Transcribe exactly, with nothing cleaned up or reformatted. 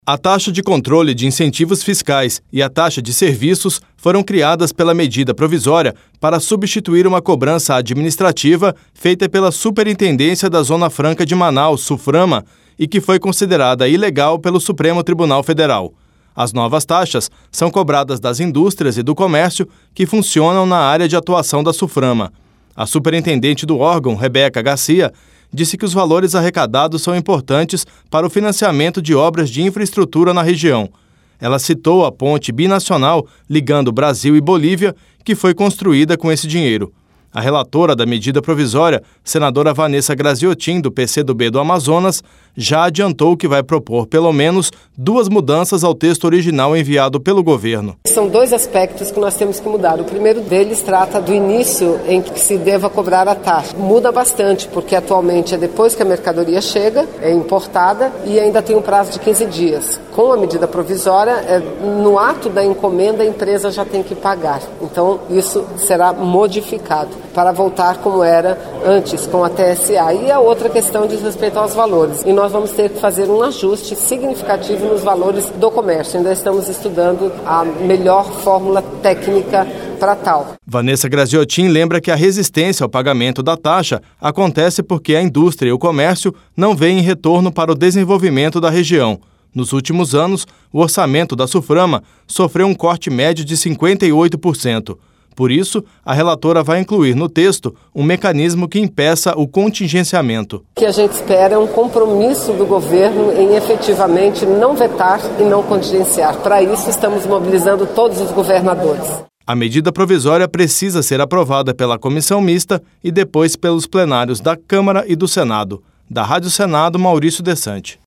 A taxa de controle de incentivos fiscais e a taxa de serviços foram criadas pela medida provisória para substituir uma cobrança administrativa feita pela Superintendência da Zona Franca de Manaus, SUFRAMA, e que foi considerada ilegal pelo Supremo Tribunal Federal. As novas taxas são cobradas das indústrias e do comércio que funcionam na área de atuação da SUFRAMA. A superintendente do órgão, Rebeca Garcia, disse que os valores arrecadados são importantes para o financiamento de obras de infraestrutura na região. Ela citou a ponte binacional ligando Brasil e Bolívia, que foi construída com esse dinheiro. A relatora da medida provisória, senadora Vanessa Graziotin, do P C do B do Amazonas, já adiantou que vai propor pelo menos duas mudanças ao texto original enviado pelo governo. São dois aspectos que nós temos que mudar. O primeiro deles trata do início em que se deva cobrar a taxa. Muda bastante, porque atualmente é depois que a mercadoria chega, é importada e ainda tem um prazo de quinze dias. Com a medida provisória, é, no ato da encomenda, a empresa já tem que pagar. Então, isso será modificado para voltar como era antes, com a T S A. E a outra questão diz respeito aos valores. E nós vamos ter que fazer um ajuste significativo nos valores do comércio. Ainda estamos estudando a melhor fórmula técnica para tal. Vanessa Graziotin lembra que a resistência ao pagamento da taxa acontece porque a indústria e o comércio não veem retorno para o desenvolvimento da região. Nos últimos anos, o orçamento da SUFRAMA sofreu um corte médio de cinquenta e oito por cento. Por isso, a relatora vai incluir no texto um mecanismo que impeça o contingenciamento. O que a gente espera é um compromisso do governo em efetivamente não vetar e não contingenciar. Para isso, estamos mobilizando todos os governadores. A medida provisória precisa ser aprovada pela comissão mista e depois pelos plenários da Câmara e do Senado. Da Rádio Senado, Maurício Desante.